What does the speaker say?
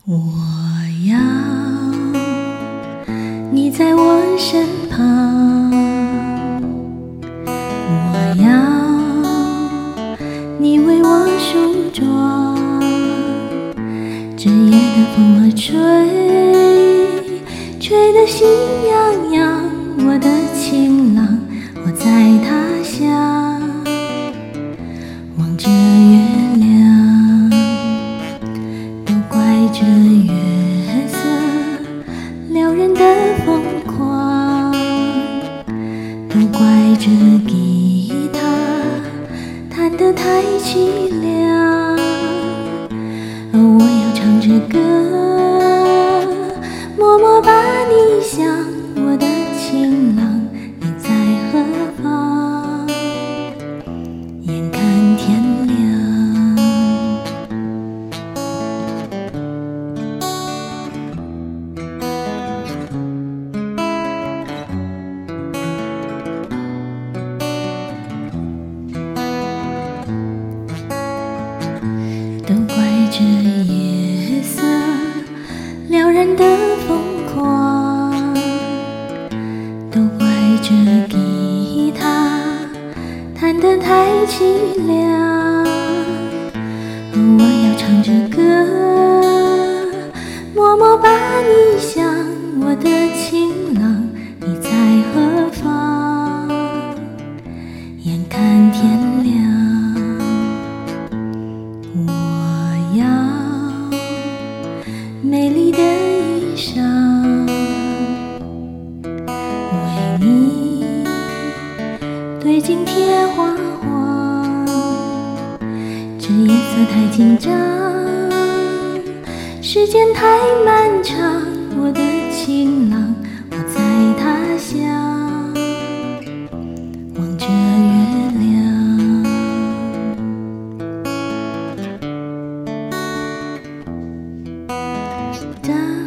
我要你在我身旁，我要你为我梳妆。这夜的风儿吹，吹得心痒痒。我的情郎，我在他乡，望着月亮，都怪这月色撩人的疯狂，都怪这吉他弹得太凄凉。我要唱着歌，默默把你想，我的情郎，你在何方？眼看天亮，都怪这夜色撩人的疯狂，都怪这吉他弹得太凄凉。我要唱着歌，默默把你想，我的情郎，你在何方？眼看天亮，我要美丽的衣裳，为你对镜贴花黄。这夜色太紧张，时间太漫长。我的情郎，我在他乡，望着月亮。